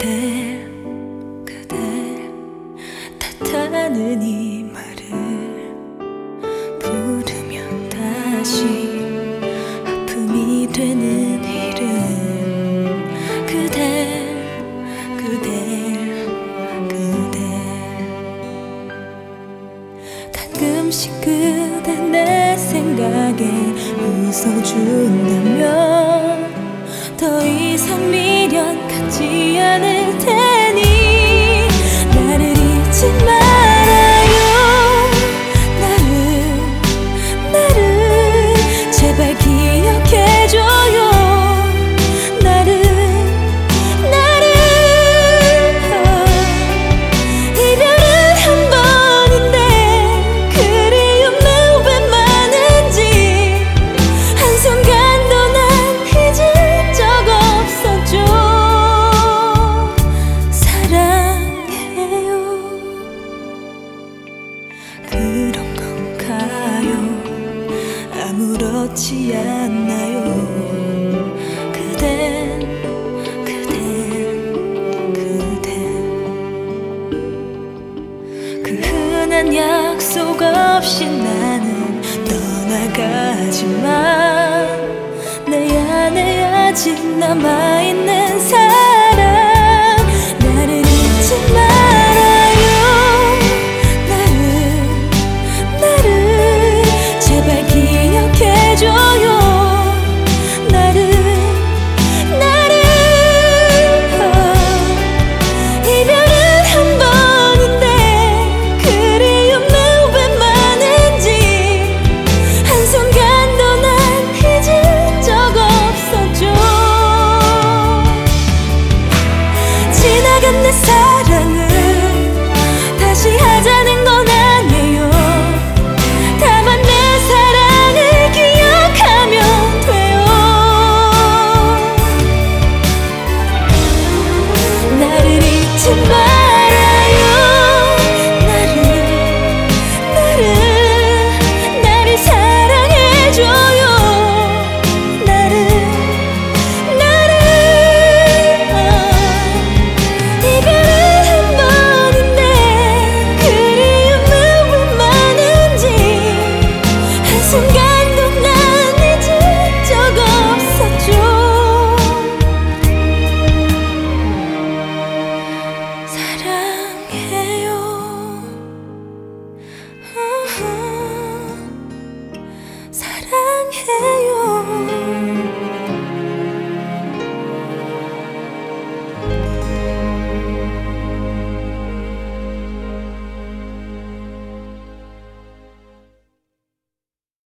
그대 탓하는 이 말을 부르면 다시 아픔이 되는 이름. 그대 가끔씩 그대 내 생각에 웃어준다면 더 이상 미련 갖지 않을 테니 나를 잊지 말아요. 나를 제발 기억해줘요. 이별은 한 번인데 그리움 내 왜 많은지 한순간도 난 잊은 적 없었죠. 사랑해요. 그런 건가요? 아무렇지 않나요? 그 흔한 약속 없이 나는 떠나가지만 내 안에 아직 남아있는 사랑. 나를 잊지 말아요. 나를 제발 기억해줘요. 이별은 한 번인데 그리움 내 왜 많은지 한순간도 난 잊은 적 없었죠. 지나간 내 사랑을 다시 하자는 건 아니에요. 다만 내 사랑을 기억하면 돼요. 나를 잊지 마.